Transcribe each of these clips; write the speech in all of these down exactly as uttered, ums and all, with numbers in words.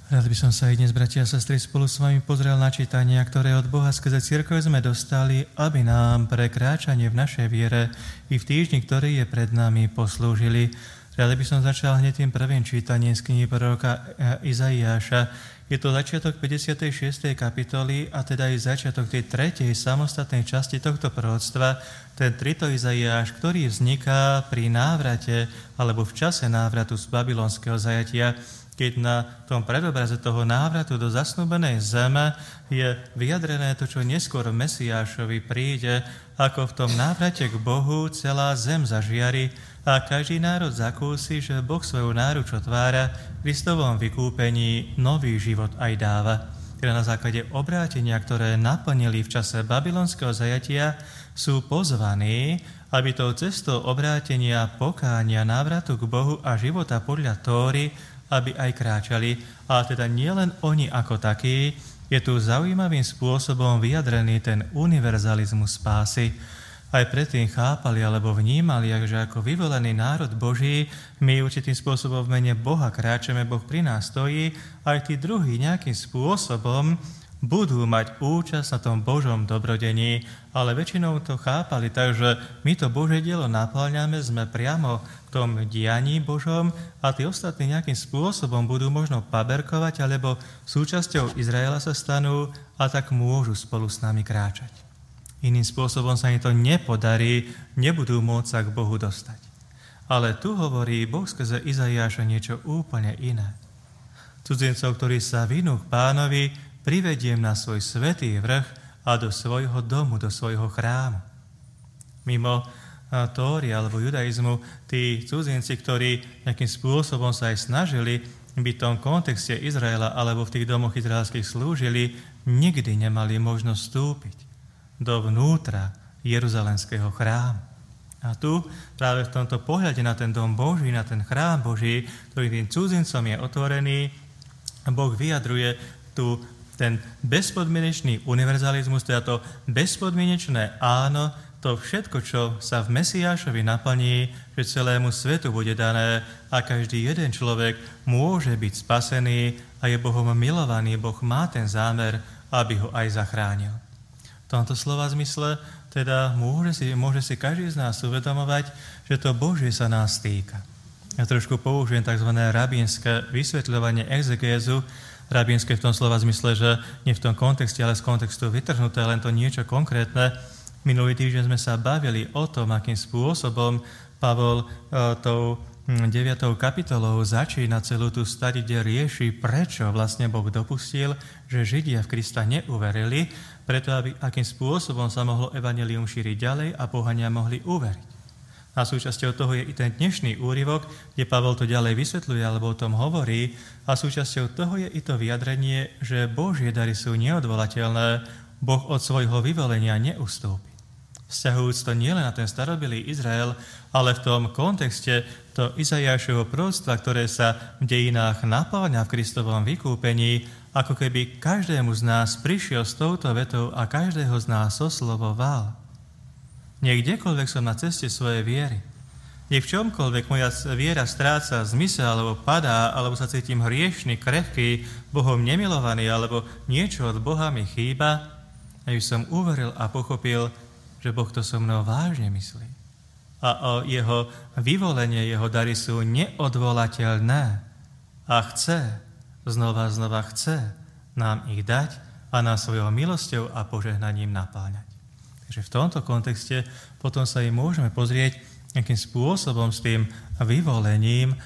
Rád by som sa aj dnes, bratia a sestry, spolu s vami pozrel na čítania, ktoré od Boha skrze cirkev sme dostali, aby nám pre kráčanie v našej viere i v týždni, ktorý je pred nami, poslúžili. Rád by som začal hneď tým prvým čítaním z knihy proroka Izaiáša. Je to začiatok päťdesiatej šiestej kapitoly a teda aj začiatok tej tretej samostatnej časti tohto proroctva, ten trito Izaiáš, ktorý vzniká pri návrate alebo v čase návratu z babylonského zajatia, keď na tom predobraze toho návratu do zasnúbenej zeme je vyjadrené to, čo neskôr Mesiášovi príde, ako v tom návrate k Bohu celá zem zažiari a každý národ zakúsi, že Boh svoju náruč otvára, v Kristovom vykúpení nový život aj dáva. Teda na základe obrátenia, ktoré naplnili v čase babylonského zajatia, sú pozvaní, aby tou cestou obrátenia, pokánia, návratu k Bohu a života podľa Tóry, aby aj kráčali. A teda nielen oni ako takí, je tu zaujímavým spôsobom vyjadrený ten univerzalizmus spásy. Aj predtým chápali alebo vnímali, že ako vyvolený národ Boží, my určitým spôsobom v mene Boha kráčame, Boh pri nás stojí, aj tí druhí nejakým spôsobom budú mať účasť na tom Božom dobrodení, ale väčšinou to chápali, takže my to Božie dielo naplňame, sme priamo v tom dianí Božom a tí ostatní nejakým spôsobom budú možno paberkovať, alebo súčasťou Izraela sa stanú a tak môžu spolu s nami kráčať. Iným spôsobom sa im to nepodarí, nebudú môcť sa k Bohu dostať. Ale tu hovorí Boh skrze Izaiáša niečo úplne iné. Cudzincov, ktorí sa vinú k Pánovi, privediem na svoj svätý vrch a do svojho domu, do svojho chrámu. Mimo Tóry alebo judaizmu, tí cudzinci, ktorí nejakým spôsobom sa aj snažili byť v tom kontexte Izraela alebo v tých domoch izraelských slúžili, nikdy nemali možnosť vstúpiť dovnútra Jeruzalemského chrámu. A tu práve v tomto pohľade na ten dom Boží, na ten chrám Boží, ktorý tým cudzincom je otvorený, Boh vyjadruje tu ten bezpodmienečný univerzalizmus, teda to bezpodmienečné áno, to všetko, čo sa v Mesiášovi naplní, že celému svetu bude dané a každý jeden človek môže byť spasený a je Bohom milovaný. Boh má ten zámer, aby ho aj zachránil. V tomto slova zmysle teda môže si, môže si každý z nás uvedomovať, že to Božie sa nás týka. Ja trošku použijem tzv. Rabínske vysvetľovanie exegézu, rabínske v tom slova zmysle, že nie v tom kontexte, ale z kontextu vytrhnuté, len to niečo konkrétne. Minulý týždeň sme sa bavili o tom, akým spôsobom Pavol e, tou deviatou kapitolou začína celú tú stať, kde rieši, prečo vlastne Boh dopustil, že Židia v Krista neuverili, preto aby akým spôsobom sa mohlo evanjelium šíriť ďalej a pohania mohli uveriť. A súčasťou toho je i ten dnešný úryvok, kde Pavol to ďalej vysvetľuje alebo o tom hovorí. A súčasťou toho je i to vyjadrenie, že Božie dary sú neodvolateľné, Boh od svojho vyvolenia neustúpi. Vzťahujúc to nielen na ten starobilý Izrael, ale v tom kontexte to Izaiášovo proroctva, ktoré sa v dejinách naplňa v Kristovom vykúpení, ako keby každému z nás prišiel s touto vetou a každého z nás oslovoval. Nech kdekoľvek som na ceste svojej viery, nech v čomkoľvek moja viera stráca zmysel, alebo padá, alebo sa cítim hriešný, krehký, Bohom nemilovaný, alebo niečo od Boha mi chýba, aby som uveril a pochopil, že Boh to so mnou vážne myslí. A o jeho vyvolenie, jeho dary sú neodvolateľné a chce, znova znova chce nám ich dať a nás svojou milosťou a požehnaním napáľať. Takže v tomto kontexte potom sa im môžeme pozrieť, akým spôsobom s tým vyvolením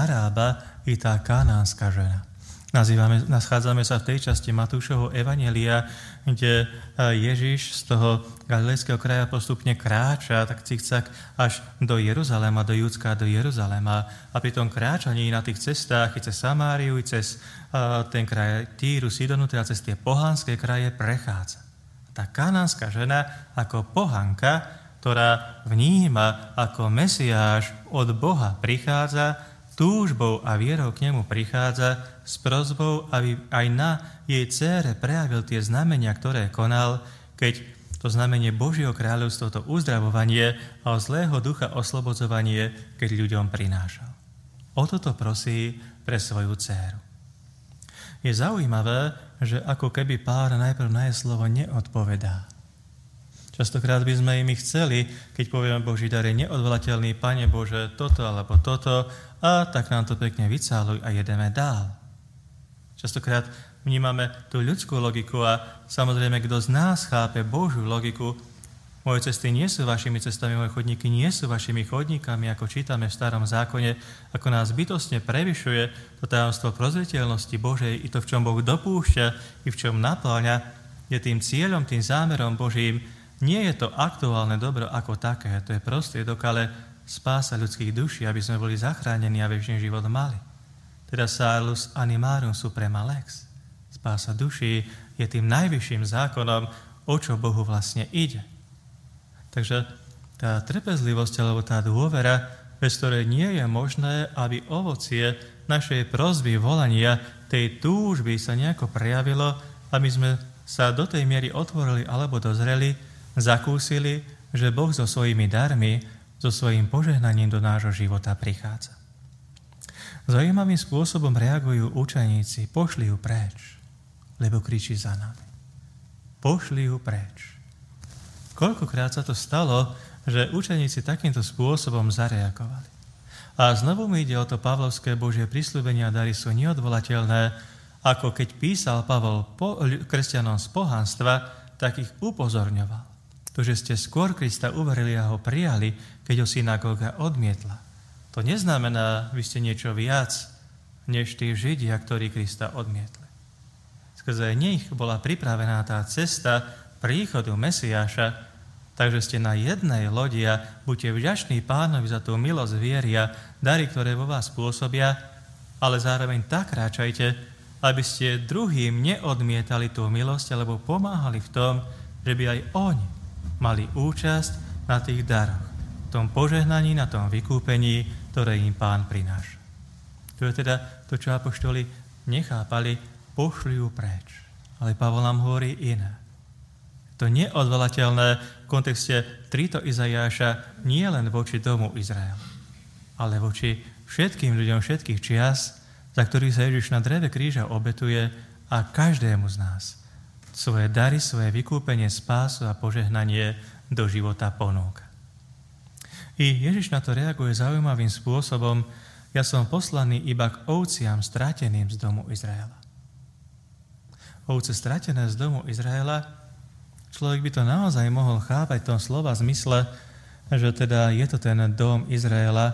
narába i tá kanánska žena. Nazývame, nachádzame sa v tej časti Matúšovho evanjelia, kde Ježiš z toho galilejského kraja postupne kráča, tak cikcak až do Jeruzalema, do Judska, do Jeruzalema. A pri tom kráčaní na tých cestách, i cez Samáriu, i cez uh, ten kraj Týru, Sidonu, teda cez tie pohanské kraje prechádza. Tá kanánska žena ako pohanka, ktorá vníma, ako Mesiáš od Boha prichádza, túžbou a vierou k nemu prichádza s prosbou, aby aj na jej dcére prejavil tie znamenia, ktoré konal, keď to znamenie Božieho kráľovstva, to uzdravovanie a od zlého ducha oslobodzovanie, keď ľuďom prinášal. O toto prosí pre svoju dcéru. Je zaujímavé, že ako keby pár najprv na jej slovo neodpovedá. Častokrát by sme im chceli, keď povieme Boží dar je neodvolateľný, Pane Bože, toto alebo toto, a tak nám to pekne vycáluj a jedeme dál. Častokrát vnímame tú ľudskú logiku a samozrejme, kto z nás chápe Božiu logiku, moje cesty nie sú vašimi cestami, moje chodníky nie sú vašimi chodníkami, ako čítame v Starom zákone, ako nás bytostne prevyšuje to tajomstvo prozreteľnosti Božej i to, v čom Boh dopúšťa i v čom napĺňa, je tým cieľom, tým zámerom Božím. Nie je to aktuálne dobro ako také, to je prostriedok, ale spása ľudských duší, aby sme boli zachránení a večný život mali. Teda salus animarum suprema lex. Spása duší je tým najvyšším zákonom, o čo Bohu vlastne ide. Takže tá trpezlivosť alebo tá dôvera, bez ktorej nie je možné, aby ovocie našej prosby, volania, tej túžby sa nejako prejavilo, aby sme sa do tej miery otvorili alebo dozreli, zakúsili, že Boh so svojimi darmi, so svojím požehnaním do nášho života prichádza. Zaujímavým spôsobom reagujú učeníci, pošli ju preč, lebo kričí za nami. Pošli ju preč. Koľkokrát sa to stalo, že učeníci takýmto spôsobom zareagovali. A znovu mi ide o to pavlovské Božie prisľúbenia a dary sú neodvolateľné, ako keď písal Pavol po, kresťanom z pohanstva, tak ich upozorňoval. To, že ste skôr Krista uverili a ho prijali, keď ho synagóga odmietla. To neznamená, vy ste niečo viac, než tí Židia, ktorí Krista odmietli. Skrze nich bola pripravená tá cesta príchodu Mesiáša, takže ste na jednej lodi a buďte vďační Pánovi za tú milosť viery a dary, ktoré vo vás pôsobia, ale zároveň tak kráčajte, aby ste druhým neodmietali tú milosť alebo pomáhali v tom, že by aj oni mali účasť na tých daroch, v tom požehnaní, na tom vykúpení, ktoré im Pán prináša. To je teda to, čo apoštoli nechápali, pošli ju preč. Ale Pavol nám hovorí iné. To neodvolateľné v kontexte tejto Izaiáša nie len voči domu Izraela, ale voči všetkým ľuďom všetkých čias, za ktorých sa Ježiš na dreve kríža obetuje a každému z nás svoje dary, svoje vykúpenie, spásu a požehnanie do života ponúka. I Ježiš na to reaguje zaujímavým spôsobom: ja som poslaný iba k ovciam strateným z domu Izraela. Ovce stratené z domu Izraela, človek by to naozaj mohol chápať v tom slova zmysle, že teda je to ten dom Izraela,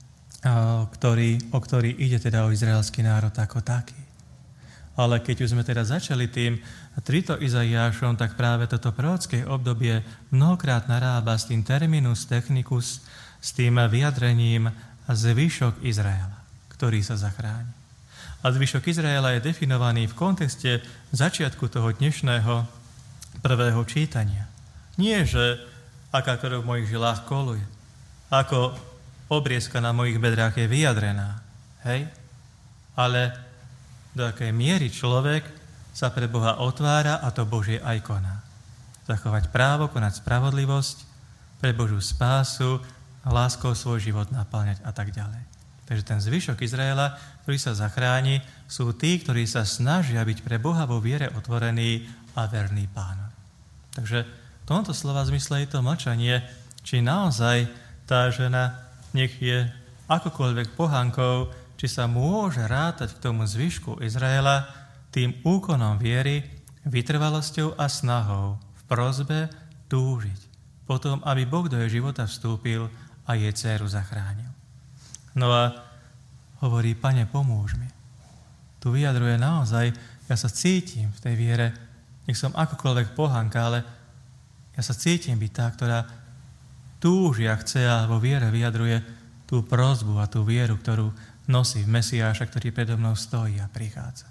ktorý, o ktorý ide teda o izraelský národ ako taký. Ale keď už sme teda začali tým trito Izaiášom, tak práve toto prorocké obdobie mnohokrát narába s tým terminus technicus, s tým vyjadrením zvyšok Izraela, ktorý sa zachráni. A zvyšok Izraela je definovaný v kontexte začiatku toho dnešného prvého čítania. Nie, že aká krv v mojich žilách koluje, ako obriezka na mojich bedrách je vyjadrená, hej? Ale do akej miery človek sa pre Boha otvára a to Božie aj koná. Zachovať právo, konať spravodlivosť, pre Božiu spásu, láskou svoj život naplňať a tak ďalej. Takže ten zvyšok Izraela, ktorý sa zachráni, sú tí, ktorí sa snažia byť pre Boha vo viere otvorení a verní Pánovi. Takže v tomto slova zmysle je to mlčanie, či naozaj tá žena nech je akokoľvek pohankou, či sa môže rátať k tomu zvyšku Izraela tým úkonom viery, vytrvalosťou a snahou v prosbe túžiť potom, aby Boh do jej života vstúpil a jej dcéru zachránil. No a hovorí: Pane, pomôž mi. Tu vyjadruje naozaj, ja sa cítim v tej viere, nech som akokoľvek pohanka, ale ja sa cítim byť tá, ktorá túži a chce a vo viere vyjadruje tú prosbu a tú vieru, ktorú nosí v Mesiáša, ktorý predo mnou stojí a prichádza.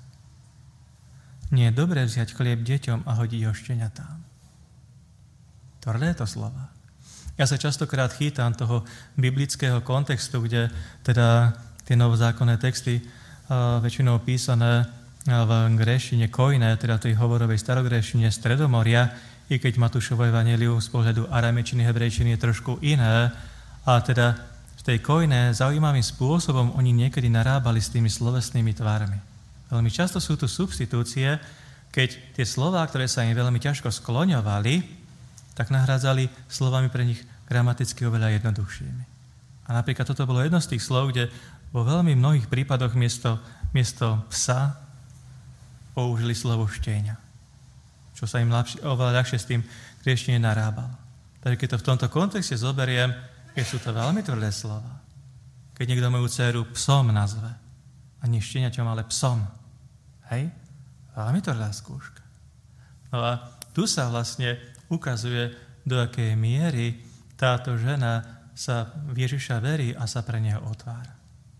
Nie je dobré vziať chlieb deťom a hodiť ho šteniatám. Tvrdé to slova. Ja sa častokrát chýtam toho biblického kontextu, kde teda tie novozákonné texty uh, väčšinou písané v gréštine koiné, teda tej hovorovej starogréštine Stredomoria, i keď Matúšovo evanjelium z pohľadu aramečiny, hebrejčiny je trošku iné, a teda v tej koiné zaujímavým spôsobom oni niekedy narábali s tými slovesnými tvármi. Veľmi často sú tu substitúcie, keď tie slová, ktoré sa im veľmi ťažko skloňovali, tak nahrádzali slovami pre nich gramaticky oveľa jednoduchšími. A napríklad toto bolo jedno z tých slov, kde vo veľmi mnohých prípadoch miesto, miesto psa použili slovo štieňa, čo sa im ľahšie, oveľa ľahšie s tým grieštine narábalo. Takže keď to v tomto kontexte zoberiem, keď sú to veľmi tvrdé slova, keď niekto moju dceru psom nazve, a nie štieňaťom, ale psom, hej? Veľmi tvrdá skúška. No a tu sa vlastne ukazuje, do akej miery táto žena sa v Ježiša verí a sa pre neho otvára.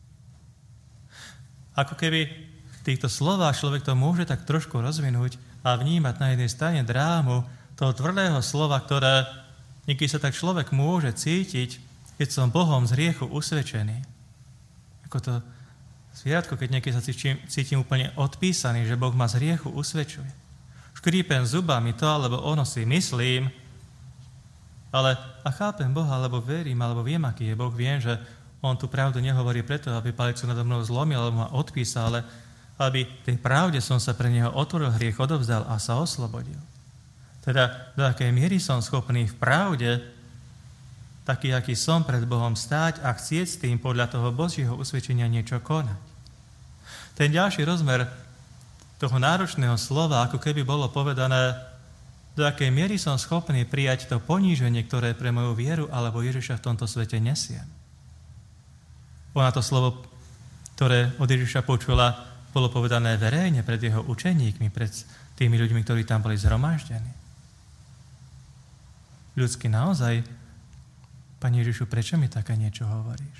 Ako keby v týchto slovách človek to môže tak trošku rozvinúť a vnímať na jednej strane drámu toho tvrdého slova, ktoré niekedy sa tak človek môže cítiť, keď som Bohom z hriechu usvedčený. Ako to zvieratko, keď niekedy sa cítim, cítim úplne odpísaný, že Boh ma z hriechu usvedčuje. Škrípem zubami to, alebo ono si myslím, ale a chápem Boha, alebo verím, alebo viem, aký je Boh, viem, že on tú pravdu nehovorí preto, aby palicu nado mnou zlomil, alebo ma odpísal, ale aby tej pravde som sa pre neho otvoril, hriech odovzdal a sa oslobodil. Teda do akej miery som schopný v pravde, taký, aký som pred Bohom stáť a chcieť s tým podľa toho Božieho usvedčenia niečo konať. Ten ďalší rozmer toho náročného slova, ako keby bolo povedané, do akej miery som schopný prijať to poníženie, ktoré pre moju vieru alebo Ježiša v tomto svete nesiem. Ona to slovo, ktoré od Ježiša počula, bolo povedané verejne pred jeho učeníkmi, pred tými ľuďmi, ktorí tam boli zhromaždení. Ľudsky naozaj, Pane Ježišu, prečo mi také niečo hovoríš?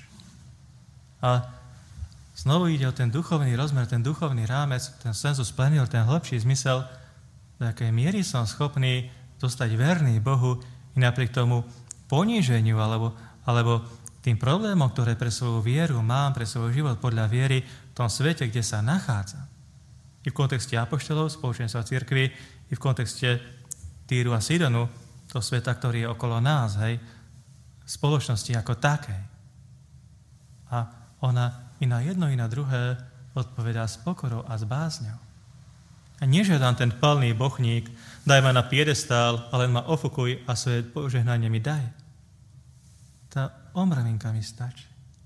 A znovu ide o ten duchovný rozmer, ten duchovný rámec, ten sensus plenil, ten hlbší zmysel, do akej miery som schopný zostať verný Bohu i napriek tomu poníženiu alebo, alebo tým problémom, ktoré pre svoju vieru mám, pre svoj život podľa viery v tom svete, kde sa nachádza. I v kontexte apoštolov, spoločenstva cirkvi, i v kontexte Týru a Sidonu, toho sveta, ktorý je okolo nás, hej, spoločnosti ako takej. A ona i na jedno, i na druhé odpovedá s pokorou a s bázňou. A nežiadam ten palný bochník, daj ma na piedestál, ale len ma ofukuj a svoje požehnanie mi daj. Tá omrvinka mi stačí.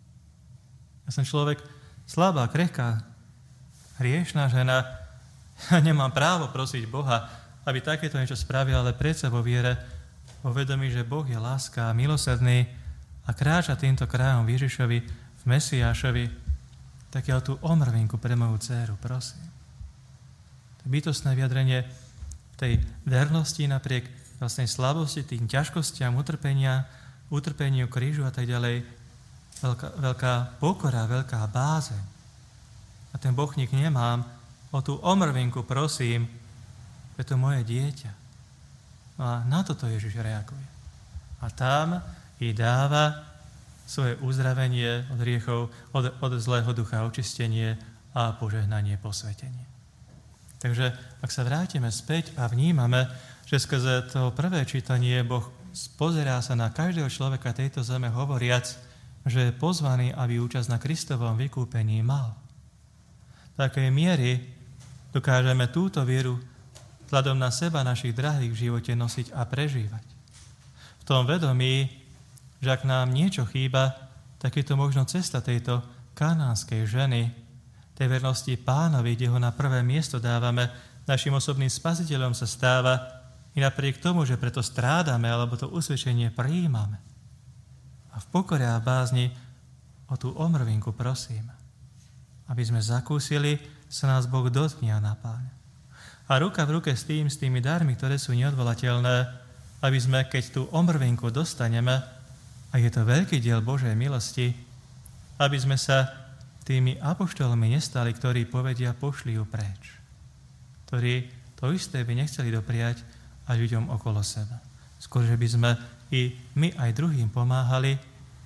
Ja som človek slabá, krehká, hriešná žena. Ja nemám právo prosiť Boha, aby takéto niečo spravil, ale predsa vo viere, vo vedomí, že Boh je láska a milosrdný a kráča týmto krajom v Ježišovi, v Mesiášovi, tak ja o tú omrvinku pre moju dceru prosím. Bytostné vyjadrenie tej vernosti napriek vlastnej slabosti, tým ťažkostiam, utrpenia, utrpeniu, krížu a tak ďalej, veľká, veľká pokora, veľká báze. A ten bochník nemám, o tú omrvinku prosím, je to moje dieťa. No a na toto Ježiš reaguje. A tam jej dáva svoje uzdravenie od hriechov, od, od zlého ducha očistenie a požehnanie, posvetenie. Takže ak sa vrátime späť a vnímame, že skrze to prvé čítanie Boh pozerá sa na každého človeka tejto zeme hovoriac, že je pozvaný, aby účasť na Kristovom vykúpení mal. V takej miery dokážeme túto vieru vzhľadom na seba našich drahých v živote nosiť a prežívať. V tom vedomí, že ak nám niečo chýba, tak je to možno cesta tejto kanánskej ženy, tej vernosti Pánovi, kde ho na prvé miesto dávame, našim osobným spasiteľom sa stáva i napriek tomu, že preto strádame, alebo to usvedčenie prijímame. A v pokore a bázni o tú omrvinku prosím, aby sme zakúsili, sa nás Boh dotkne a napáľa. A ruka v ruke s tým, s tými darmi, ktoré sú neodvolateľné, aby sme, keď tú omrvinku dostaneme, a je to veľký diel Božej milosti, aby sme sa tými apoštolmi nestali, ktorí povedia, pošli ju preč. Ktorí to isté by nechceli dopriať aj ľuďom okolo seba. Skôr, že by sme i my aj druhým pomáhali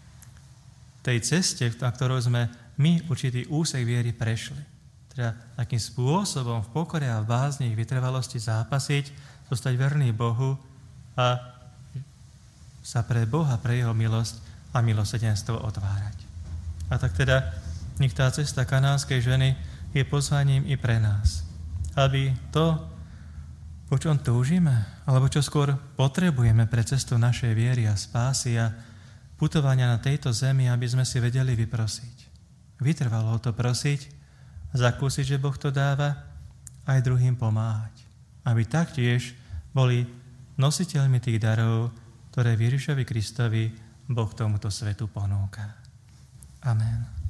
tej ceste, na ktorou sme my určitý úsek viery prešli. Teda takým spôsobom v pokore a v bázni ich vytrvalosti zápasiť, zostať verný Bohu a sa pre Boha, pre jeho milosť a milosrdenstvo otvárať. A tak teda nech tá cesta kanánskej ženy je pozvaním i pre nás. Aby to, po čom túžime, alebo čo skôr potrebujeme pre cestu našej viery a spásy a putovania na tejto zemi, aby sme si vedeli vyprosiť. Vytrvalo to prosiť, zakúsiť, že Boh to dáva, aj druhým pomáhať. Aby taktiež boli nositeľmi tých darov, ktoré Ježišovi Kristovi Boh tomuto svetu ponúka. Amen.